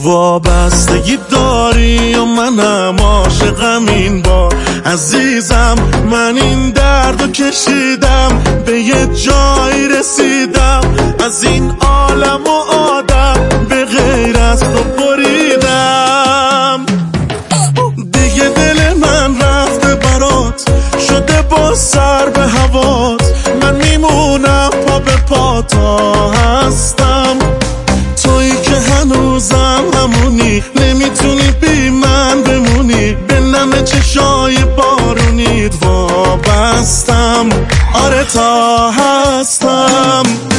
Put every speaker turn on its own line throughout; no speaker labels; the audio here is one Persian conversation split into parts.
وابستگی داری و منم عاشقم این بار عزیزم. من این دردو کشیدم به یه جایی رسیدم، از این عالم و آدم به غیر از تو بریدم. دیگه دل من رفته برات، شده با سر به هوات. من میمونم پا به پا تا هستم، تویی که هنوزم همونی، نمیتونی بی من بمونی. به نم چشای بارونیت وابستم، آره تا هستم.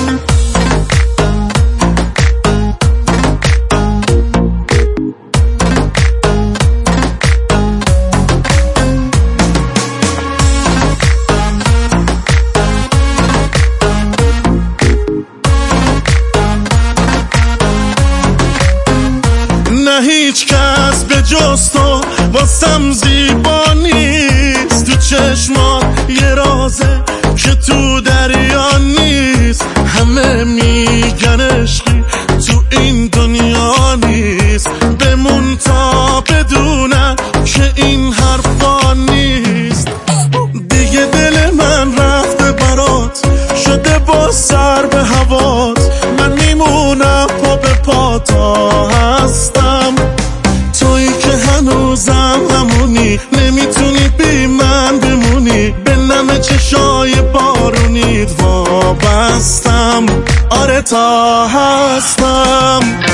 نه هیچ کس به جز تو واسم زیبا نیست، تو چشمات یه رازه که تو دریا نیست. همه میگن عشقی تو این دنیا نیست، بمون تا بدونن که این حرفا نیست. دیگه دل من رفته برات، شده با سر به هوات. من میمونم پا به پا تا هستم، تویی که هنوزم همونی، نمیتونی بی من بمونی. به نم چشای بارونیت وابستم، آره تا هستم.